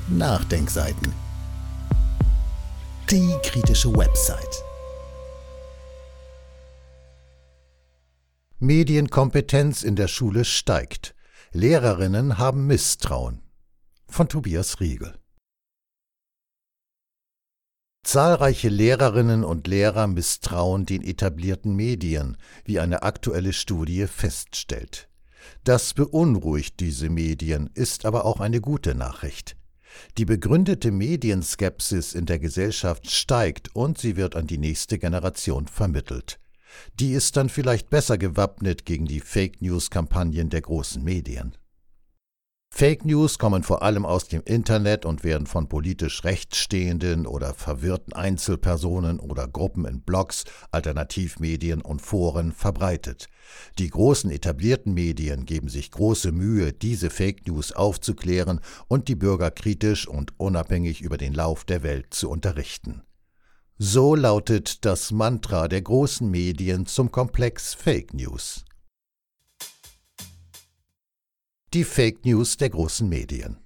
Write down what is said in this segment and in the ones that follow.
Nachdenkseiten. Die kritische Website. Medienkompetenz in der Schule steigt. Lehrerinnen haben Misstrauen. Von Tobias Riegel. Zahlreiche Lehrerinnen und Lehrer misstrauen den etablierten Medien, wie eine aktuelle Studie feststellt. Das beunruhigt diese Medien, ist aber auch eine gute Nachricht. Die begründete Medienskepsis in der Gesellschaft steigt und sie wird an die nächste Generation vermittelt. Die ist dann vielleicht besser gewappnet gegen die Fake-News-Kampagnen der großen Medien. Fake News kommen vor allem aus dem Internet und werden von politisch rechtsstehenden oder verwirrten Einzelpersonen oder Gruppen in Blogs, Alternativmedien und Foren verbreitet. Die großen etablierten Medien geben sich große Mühe, diese Fake News aufzuklären und die Bürger kritisch und unabhängig über den Lauf der Welt zu unterrichten. So lautet das Mantra der großen Medien zum Komplex Fake News. Die Fake News der großen Medien.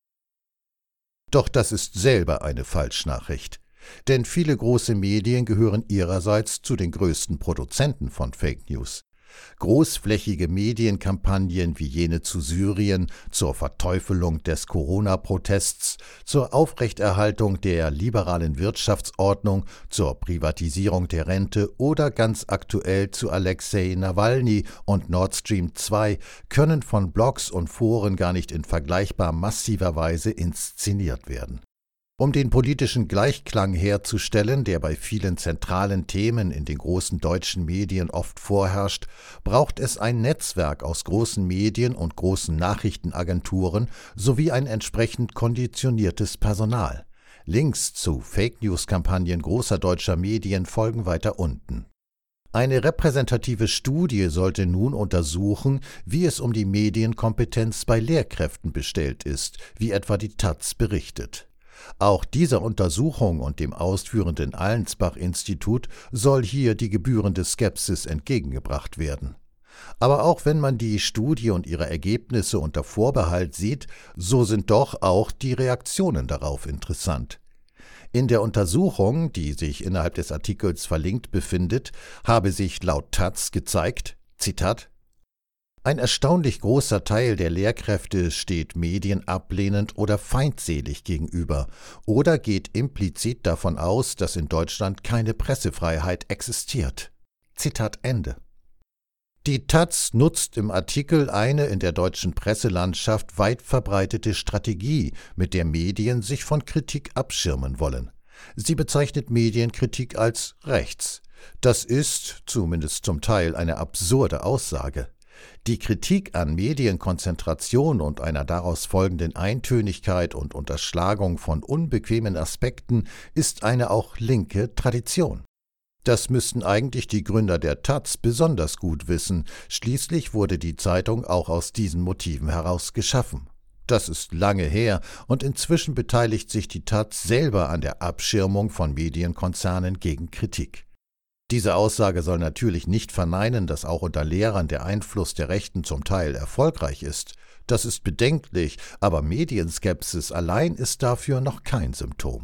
Doch das ist selber eine Falschnachricht, denn viele große Medien gehören ihrerseits zu den größten Produzenten von Fake News. Großflächige Medienkampagnen wie jene zu Syrien, zur Verteufelung des Corona-Protests, zur Aufrechterhaltung der liberalen Wirtschaftsordnung, zur Privatisierung der Rente oder ganz aktuell zu Alexei Nawalny und Nord Stream 2 können von Blogs und Foren gar nicht in vergleichbar massiver Weise inszeniert werden. Um den politischen Gleichklang herzustellen, der bei vielen zentralen Themen in den großen deutschen Medien oft vorherrscht, braucht es ein Netzwerk aus großen Medien und großen Nachrichtenagenturen sowie ein entsprechend konditioniertes Personal. Links zu Fake-News-Kampagnen großer deutscher Medien folgen weiter unten. Eine repräsentative Studie sollte nun untersuchen, wie es um die Medienkompetenz bei Lehrkräften bestellt ist, wie etwa die taz berichtet. Auch dieser Untersuchung und dem ausführenden Allensbach-Institut soll hier die gebührende Skepsis entgegengebracht werden. Aber auch wenn man die Studie und ihre Ergebnisse unter Vorbehalt sieht, so sind doch auch die Reaktionen darauf interessant. In der Untersuchung, die sich innerhalb des Artikels verlinkt befindet, habe sich laut taz gezeigt, Zitat, ein erstaunlich großer Teil der Lehrkräfte steht Medien ablehnend oder feindselig gegenüber oder geht implizit davon aus, dass in Deutschland keine Pressefreiheit existiert. Zitat Ende. Die taz nutzt im Artikel eine in der deutschen Presselandschaft weit verbreitete Strategie, mit der Medien sich von Kritik abschirmen wollen. Sie bezeichnet Medienkritik als rechts. Das ist, zumindest zum Teil, eine absurde Aussage. Die Kritik an Medienkonzentration und einer daraus folgenden Eintönigkeit und Unterschlagung von unbequemen Aspekten ist eine auch linke Tradition. Das müssten eigentlich die Gründer der taz besonders gut wissen, schließlich wurde die Zeitung auch aus diesen Motiven heraus geschaffen. Das ist lange her und inzwischen beteiligt sich die taz selber an der Abschirmung von Medienkonzernen gegen Kritik. Diese Aussage soll natürlich nicht verneinen, dass auch unter Lehrern der Einfluss der Rechten zum Teil erfolgreich ist. Das ist bedenklich, aber Medienskepsis allein ist dafür noch kein Symptom.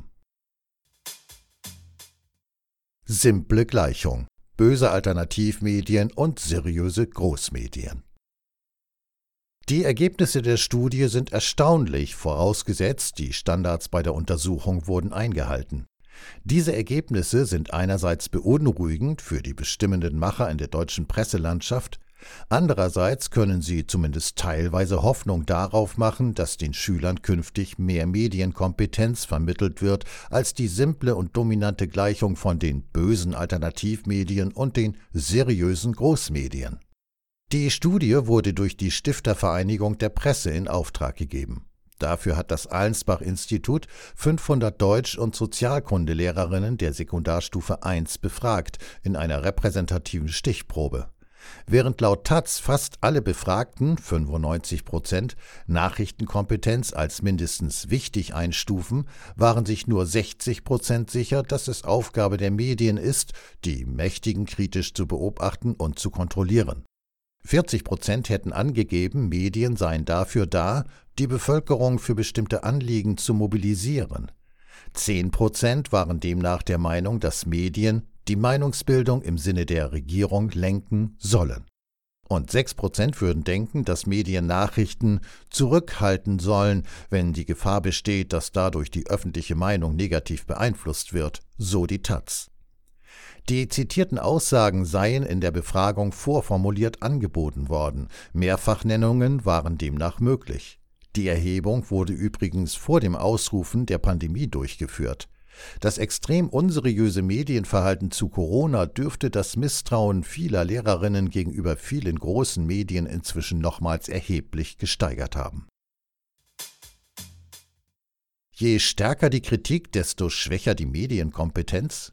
Simple Gleichung: böse Alternativmedien und seriöse Großmedien. Die Ergebnisse der Studie sind erstaunlich, vorausgesetzt, die Standards bei der Untersuchung wurden eingehalten. Diese Ergebnisse sind einerseits beunruhigend für die bestimmenden Macher in der deutschen Presselandschaft, andererseits können sie zumindest teilweise Hoffnung darauf machen, dass den Schülern künftig mehr Medienkompetenz vermittelt wird als die simple und dominante Gleichung von den bösen Alternativmedien und den seriösen Großmedien. Die Studie wurde durch die Stiftervereinigung der Presse in Auftrag gegeben. Dafür hat das Allensbach-Institut 500 Deutsch- und Sozialkundelehrerinnen der Sekundarstufe I befragt in einer repräsentativen Stichprobe. Während laut taz fast alle Befragten, 95%, Nachrichtenkompetenz als mindestens wichtig einstufen, waren sich nur 60% sicher, dass es Aufgabe der Medien ist, die Mächtigen kritisch zu beobachten und zu kontrollieren. 40% hätten angegeben, Medien seien dafür da, die Bevölkerung für bestimmte Anliegen zu mobilisieren. 10% waren demnach der Meinung, dass Medien die Meinungsbildung im Sinne der Regierung lenken sollen. Und 6% würden denken, dass Medien Nachrichten zurückhalten sollen, wenn die Gefahr besteht, dass dadurch die öffentliche Meinung negativ beeinflusst wird, so die taz. Die zitierten Aussagen seien in der Befragung vorformuliert angeboten worden, Mehrfachnennungen waren demnach möglich. Die Erhebung wurde übrigens vor dem Ausrufen der Pandemie durchgeführt. Das extrem unseriöse Medienverhalten zu Corona dürfte das Misstrauen vieler Lehrerinnen gegenüber vielen großen Medien inzwischen nochmals erheblich gesteigert haben. Je stärker die Kritik, desto schwächer die Medienkompetenz?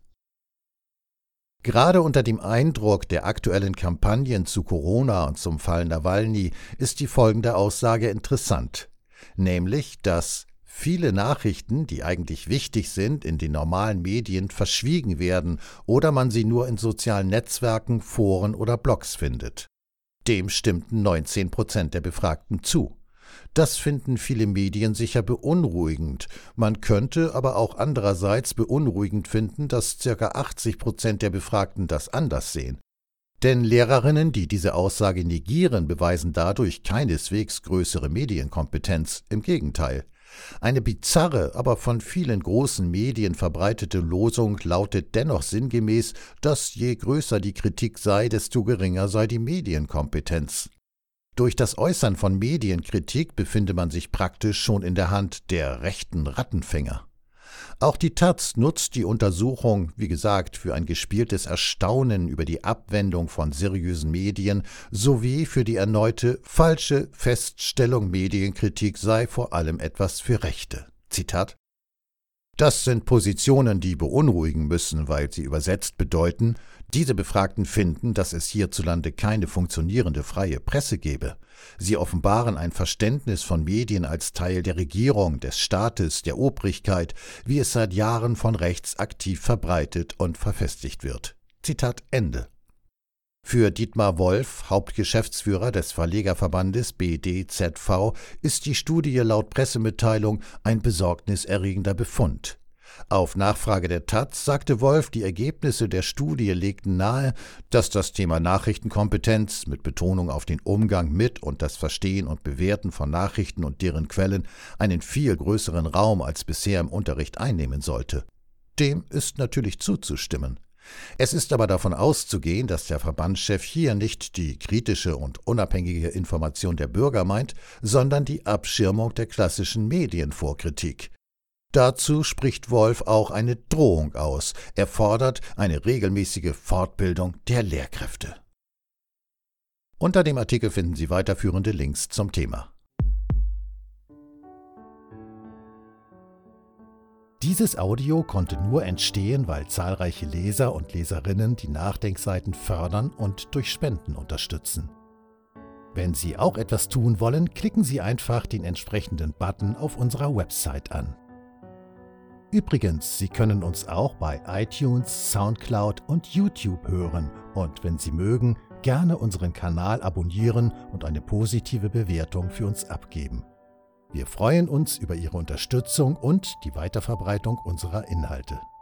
Gerade unter dem Eindruck der aktuellen Kampagnen zu Corona und zum Fall Nawalny ist die folgende Aussage interessant, nämlich, dass viele Nachrichten, die eigentlich wichtig sind, in den normalen Medien verschwiegen werden oder man sie nur in sozialen Netzwerken, Foren oder Blogs findet. Dem stimmten 19% der Befragten zu. Das finden viele Medien sicher beunruhigend. Man könnte aber auch andererseits beunruhigend finden, dass ca. 80% der Befragten das anders sehen. Denn Lehrerinnen, die diese Aussage negieren, beweisen dadurch keineswegs größere Medienkompetenz, im Gegenteil. Eine bizarre, aber von vielen großen Medien verbreitete Losung lautet dennoch sinngemäß, dass je größer die Kritik sei, desto geringer sei die Medienkompetenz. Durch das Äußern von Medienkritik befinde man sich praktisch schon in der Hand der rechten Rattenfänger. Auch die taz nutzt die Untersuchung, wie gesagt, für ein gespieltes Erstaunen über die Abwendung von seriösen Medien sowie für die erneute falsche Feststellung, Medienkritik sei vor allem etwas für Rechte. Zitat: Das sind Positionen, die beunruhigen müssen, weil sie übersetzt bedeuten, diese Befragten finden, dass es hierzulande keine funktionierende freie Presse gebe. Sie offenbaren ein Verständnis von Medien als Teil der Regierung, des Staates, der Obrigkeit, wie es seit Jahren von rechts aktiv verbreitet und verfestigt wird. Zitat Ende. Für Dietmar Wolf, Hauptgeschäftsführer des Verlegerverbandes BDZV, ist die Studie laut Pressemitteilung ein besorgniserregender Befund. Auf Nachfrage der taz sagte Wolf, die Ergebnisse der Studie legten nahe, dass das Thema Nachrichtenkompetenz mit Betonung auf den Umgang mit und das Verstehen und Bewerten von Nachrichten und deren Quellen einen viel größeren Raum als bisher im Unterricht einnehmen sollte. Dem ist natürlich zuzustimmen. Es ist aber davon auszugehen, dass der Verbandschef hier nicht die kritische und unabhängige Information der Bürger meint, sondern die Abschirmung der klassischen Medien vor Kritik. Dazu spricht Wolf auch eine Drohung aus. Er fordert eine regelmäßige Fortbildung der Lehrkräfte. Unter dem Artikel finden Sie weiterführende Links zum Thema. Dieses Audio konnte nur entstehen, weil zahlreiche Leser und Leserinnen die Nachdenkseiten fördern und durch Spenden unterstützen. Wenn Sie auch etwas tun wollen, klicken Sie einfach den entsprechenden Button auf unserer Website an. Übrigens, Sie können uns auch bei iTunes, Soundcloud und YouTube hören und wenn Sie mögen, gerne unseren Kanal abonnieren und eine positive Bewertung für uns abgeben. Wir freuen uns über Ihre Unterstützung und die Weiterverbreitung unserer Inhalte.